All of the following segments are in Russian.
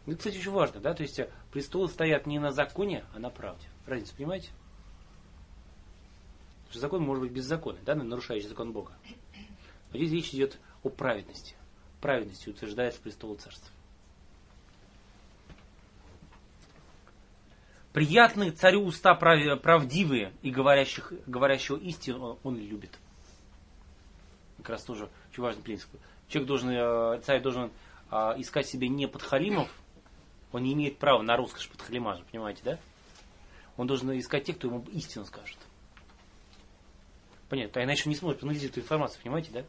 Это, кстати, очень важно, да, то есть престолы стоят не на законе, а на правде. Разницу понимаете? Потому что закон может быть беззаконный, да, нарушающий закон Бога. Но здесь речь идет о праведности. Праведности утверждается престол царства. Приятны царю уста правдивые и говорящего истину он любит. Как раз тоже очень важный принцип. Царь должен искать себе не подхалимов, он не имеет права на роскошь подхалимажа, понимаете, да? Он должен искать тех, кто ему истину скажет. Понятно, а иначе он не сможет проанализировать эту информацию, понимаете, да?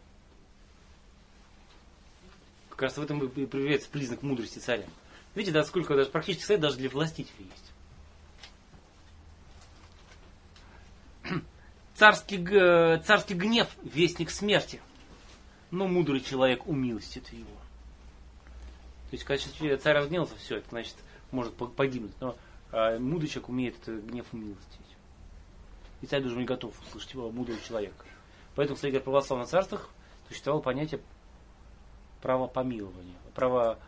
Как раз в этом и проявляется признак мудрости царя. Видите, да, сколько даже практически совет даже для властителей есть. Царский гнев – вестник смерти, но мудрый человек умилостит его. То есть, когда царь разгневался, все, это значит, может погибнуть. Но мудрый человек умеет этот гнев умилостить. И царь должен быть готов услышать его мудрого человека. Поэтому, кстати, в православных царствах существовало понятие права помилования, право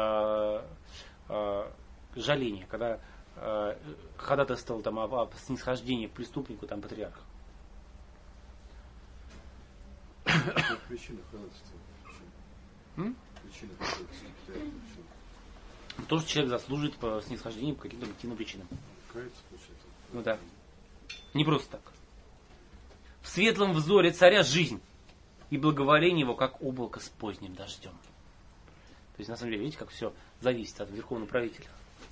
жаления, когда ходатайствовал там о снисхождении преступнику, там, патриарха. Причина ходатайства. Причина то, что человек заслуживает по снисхождению по каким-то объективным причинам. Кается, получается. Ну да. Не просто так. В светлом взоре царя жизнь, и благоволение его, как облако с поздним дождем. То есть, на самом деле, видите, как все зависит от верховного правителя.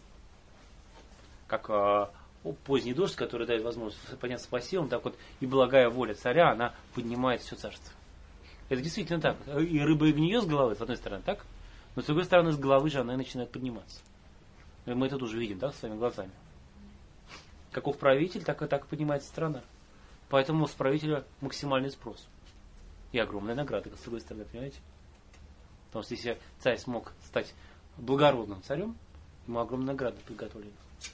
Как поздний дождь, который дает возможность подняться по силам, так вот и благая воля царя, она поднимает все царство. Это действительно так. И рыба и гниет с головы, с одной стороны, так? Но с другой стороны, с головы же она начинает подниматься. И мы это тоже видим, да, своими глазами. Каков правитель, так и поднимается страна. Поэтому с правителя максимальный спрос. И огромная награда, с другой стороны, понимаете? Потому что если царь смог стать благородным царем, ему огромная награда приготовлена.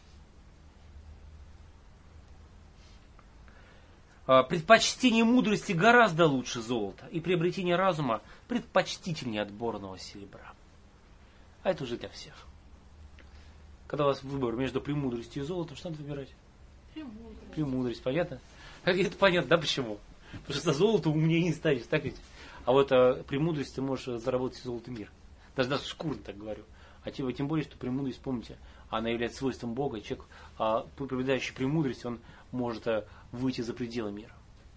Предпочтение мудрости гораздо лучше золота, и приобретение разума предпочтительнее отборного серебра. А это уже для всех. Когда у вас выбор между премудростью и золотом, что надо выбирать? Премудрость, понятно? Это понятно, да, почему? Потому что за золото умнее не станешь, так ведь? А вот премудрость ты можешь заработать золотый мир. Даже шкурно так говорю. А тем более, что премудрость, помните, она является свойством Бога. Человек, проявляющий премудрость, он может выйти за пределы мира.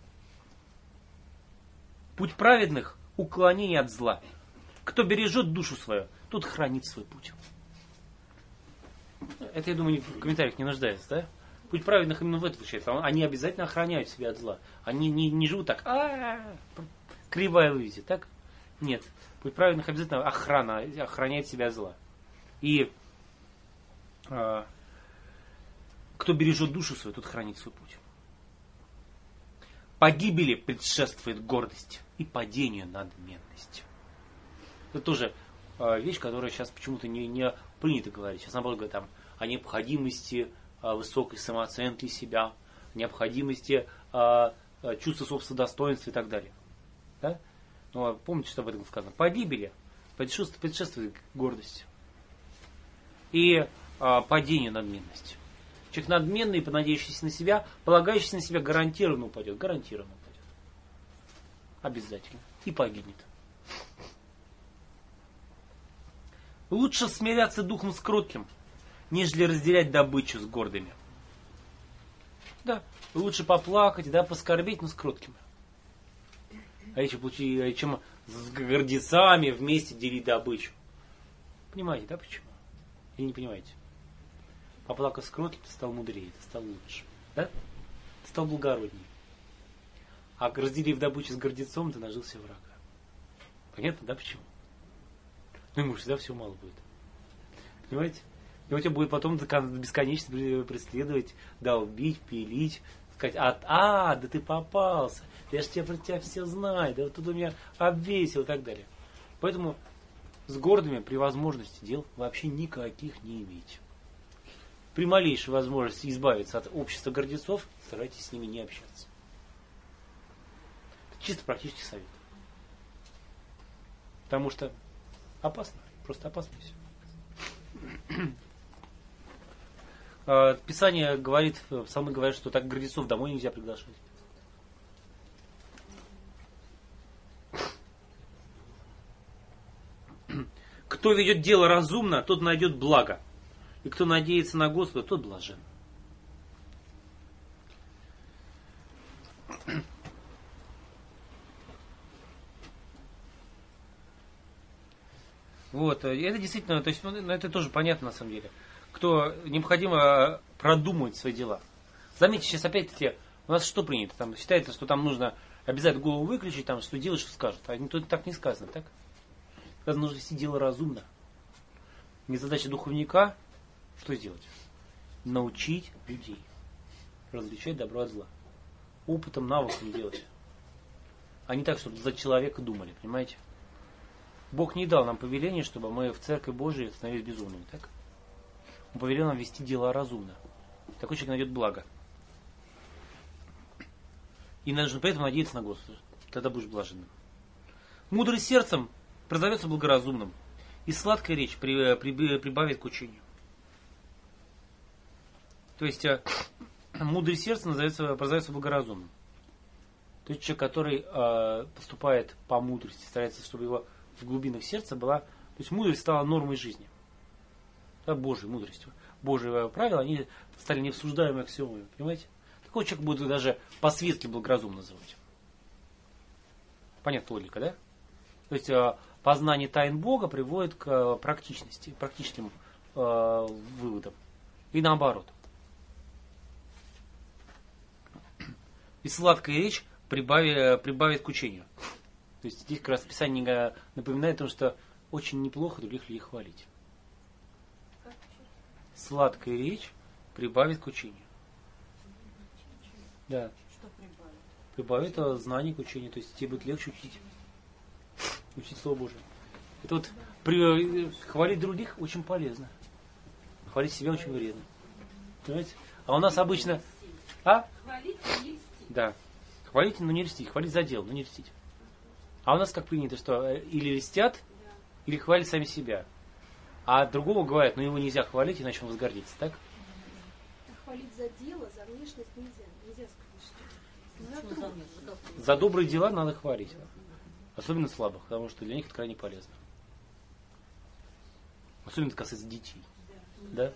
Путь праведных – уклонение от зла. Кто бережет душу свою, тот хранит свой путь. Это, я думаю, в комментариях не нуждается, да? Путь праведных именно в этом заключается. Они обязательно охраняют себя от зла. Они не живут так, кривая выведите, так? Нет. Путь праведных обязательно охраняет себя от зла. И кто бережет душу свою, тот хранит свой путь. Погибели предшествует гордость и падению надменность. Это тоже вещь, которая сейчас почему-то не принято говорить. Сейчас наоборот говорят там о необходимости высокой самооценки себя, необходимости чувства собственного достоинства и так далее. Да? Но помните, что об этом сказано? Погибели предшествует гордость и падению надменности. Человек надменный, понадеявшийся на себя, полагающийся на себя, гарантированно упадет. Гарантированно упадет. Обязательно. И погибнет. Лучше смиряться духом с кротким, нежели разделять добычу с гордыми. Да, лучше поплакать, да, поскорбеть, но с кроткими. Чем с гордецами вместе делить добычу. Понимаете, да, почему? Или не понимаете? Поплакав с кротким, ты стал мудрее, ты стал лучше. Да? Ты стал благороднее. А разделив добычу с гордецом, ты нажил себе врага. Понятно, да, почему? Ну, ему всегда все мало будет. Понимаете? И он тебя будет потом бесконечно преследовать, долбить, пилить, сказать, да ты попался, я же про тебя все знаю, да вот тут у меня обвесил и так далее. Поэтому с гордыми при возможности дел вообще никаких не имейте. При малейшей возможности избавиться от общества гордецов, старайтесь с ними не общаться. Это чисто практический совет. Потому что опасно, просто опасно все. Писание говорит, псалмы говорят, что так гордецов домой нельзя приглашать. Кто ведет дело разумно, тот найдет благо. И кто надеется на Господа, тот блажен. Вот, это действительно, то есть, это тоже понятно на самом деле. Кто необходимо продумать свои дела. Заметьте, сейчас опять-таки, у нас что принято? Там считается, что там нужно обязательно голову выключить, там, что делаешь, что скажут. А тут так не сказано, так? Сказано, нужно вести дело разумно. Не задача духовника, что сделать? Научить людей. Различать добро от зла. Опытом, навыком делать. А не так, чтобы за человека думали, понимаете? Бог не дал нам повеление, чтобы мы в Церкви Божией становились безумными, так? Он повелел нам вести дела разумно. Такой человек найдет благо. И нужно поэтому надеяться на Господа. Тогда будешь блаженным. Мудрый сердцем призовется благоразумным, и сладкая речь прибавит к учению. То есть, мудрый сердцем прозовется благоразумным. То есть, человек, который поступает по мудрости, старается, чтобы его в глубинах сердца была... То есть, мудрость стала нормой жизни. Да, Божьей мудростью. Божьи правила, они стали необсуждаемыми аксиомами. Понимаете? Такой человек будет даже по-светски благоразумно называть. Понятна логика, да? То есть, познание тайн Бога приводит к практичности, практическим выводам. И наоборот. И сладкая речь прибавит к учению. То есть здесь как раз Писание напоминает о том, что очень неплохо других людей хвалить. Сладкая речь прибавит к учению. Да. Что прибавит? Прибавит знание к учению. То есть тебе будет легче учить. Учить Слово Божие. Это вот хвалить других очень полезно. Хвалить себя очень вредно. Понимаете? А у нас обычно... Хвалить, но не льстить. Да. Хвалить, но не льстить. Хвалить за дело, но не льстить. А у нас как принято, что или льстят, или хвалят сами себя. А другого говорят, его нельзя хвалить, иначе он возгордится, так? Хвалить за дело, за внешность нельзя. Нельзя сказать, что... За добрые дела надо хвалить. Особенно слабых, потому что для них это крайне полезно. Особенно это касается детей. Да?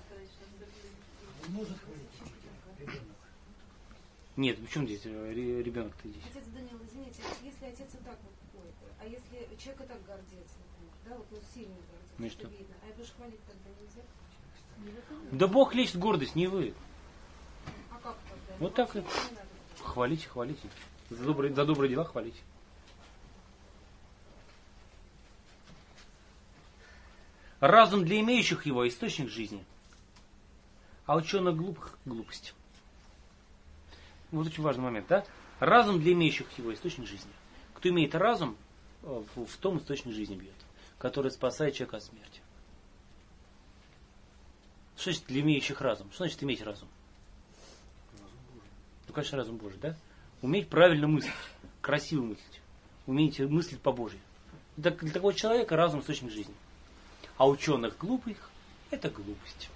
Нет, почему здесь ребенок-то здесь? Отец Данил, извините, если отец и так вот ходит, а если человек и так гордец, например, да, вот сильно гордец, ну что видно, а это же хвалить тогда нельзя? Да Бог лечит гордость, не вы. А как тогда? Вот так и хвалите. За добрые дела хвалите. Разум для имеющих его источник жизни, а ученых глупых глупость. Вот очень важный момент, да? Разум для имеющих его источник жизни. Кто имеет разум, в том источник жизни бьет, который спасает человека от смерти. Что значит для имеющих разум? Что значит иметь разум? Ну, конечно, разум Божий, да? Уметь правильно мыслить, красиво мыслить, уметь мыслить по-божьи. Для такого человека разум источник жизни. А ученых глупых – это глупость.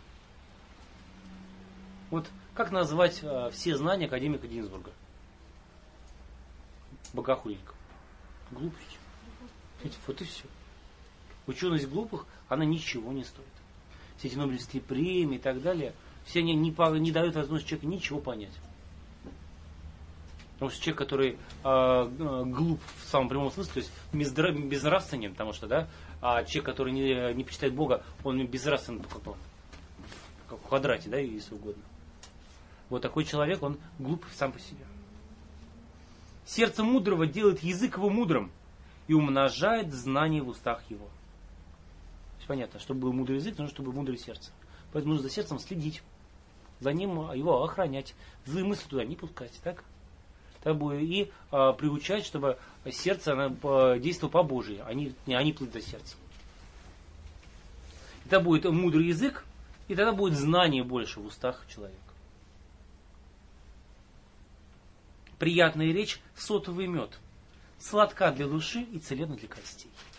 Вот как назвать все знания академика Гинзбурга? Богохульников. Глупость. Вот и все. Ученость глупых, она ничего не стоит. Все эти Нобелевские премии и так далее, все они не дают возможности человеку ничего понять. Потому что человек, который глуп в самом прямом смысле, то есть безнравственен, потому что, да, а человек, который не почитает Бога, он безнравственен как в квадрате, да, если угодно. Вот такой человек, он глуп сам по себе. Сердце мудрого делает язык его мудрым и умножает знания в устах его. Понятно, чтобы был мудрый язык, нужно, чтобы было мудрое сердце. Поэтому нужно за сердцем следить, за ним его охранять, злые мысли туда не пускать, так? И приучать, чтобы сердце оно действовало по Божьей, а не плыть за сердцем. И тогда будет мудрый язык, и тогда будет знание больше в устах человека. Приятная речь, сотовый мед, сладка для души и целебна для костей.